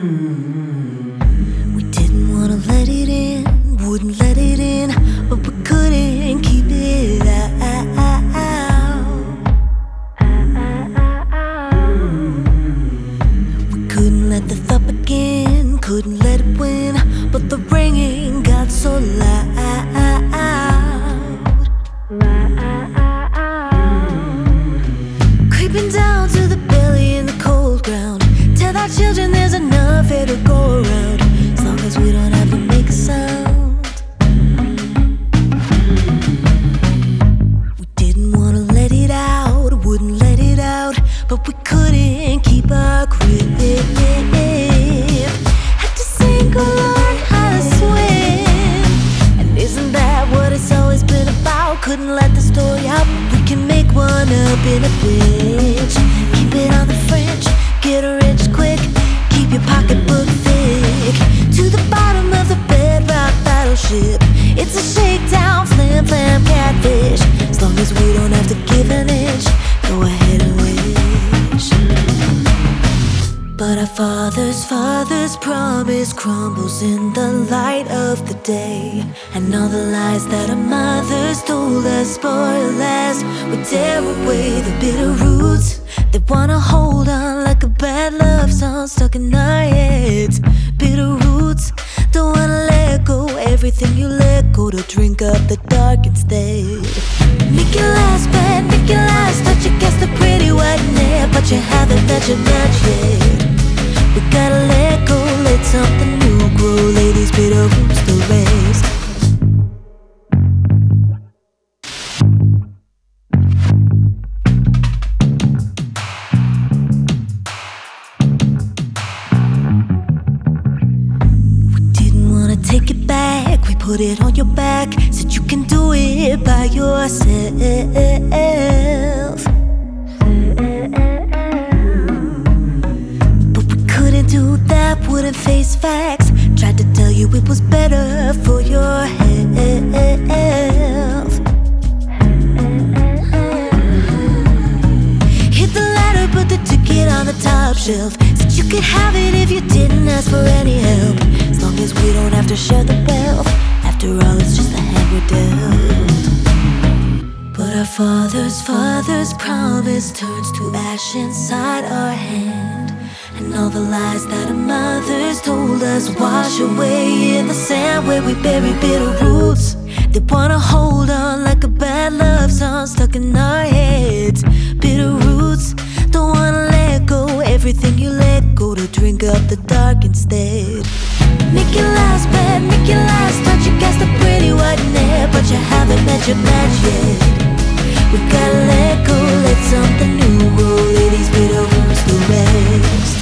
We didn't wanna let it in, wouldn't let it in, but we couldn't keep it out. We couldn't let the thought begin, couldn't let it win, but the ringing got so loud. Creeping down to the belly in the cold ground. Tell our children there's enough air to go around, as long as we don't have to make a sound. We didn't wanna let it out, wouldn't let it out, but we couldn't keep our grip. Had to sink or learn how to swim, and isn't that what it's always been about? Couldn't let the story out, but we can make one up in a pinch. Keep it on the fringe, get rich quick, keep your pocketbook thick. To the bottom of the bedrock battleship, it's a shakedown, flam flam catfish. As long as we don't have to give an inch, go ahead and wish. But our father's promise crumbles in the light of the day, and all the lies that our mothers told us spoil as we tear away the bitter roots. They wanna hold on like a bad love song stuck in our heads. Bitter roots, don't wanna let go. Everything you let go to drink up the dark instead. Make it last, bad, make it last. Touch against the pretty white net, but you haven't met your match yet. We gotta let go, let something new grow. Lay these bitter roots to rest. Take it back, we put it on your back, said you can do it by yourself. But we couldn't do that, wouldn't face facts. Tried to tell you it was better for your health. Hit the ladder, but the ticket on the top shelf. Said you could have it if you didn't ask for any help, as long as we don't have to share the wealth. After all, it's just a hand we're dealt. But our father's promise turns to ash inside our hand, and all the lies that our mothers told us wash away in the sand where we bury bitter roots. They wanna hold on like a bad love song stuck in our heads. Bitter roots, don't wanna let go. Everything you let go to drink up the dark instead. Make it last, bad, make it last. Touch against the pretty white net, but you haven't met your match yet. We gotta let go, let something new grow. Lay these bitter roots to rest.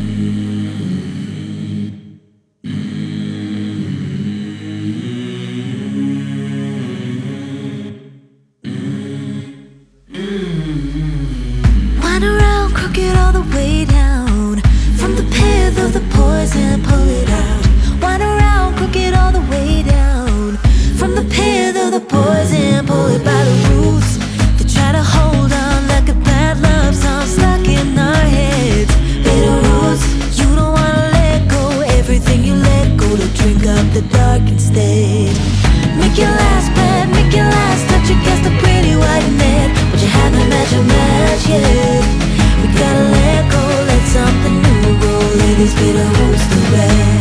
Wind around, crooked all the way down, from the path of the poison, pull it out. Wind around, crooked all the way down, from the path of the poison, pull it by the roots. They try to hold on like a bad love song stuck in our heads. Bitter roots, you don't wanna let go. Everything you let go to drink up the dark instead. Make it last, bad, make it last. Touch against the pretty white net, but you haven't met your match yet. We gotta let go, let something new grow. Lay these bitter roots to rest.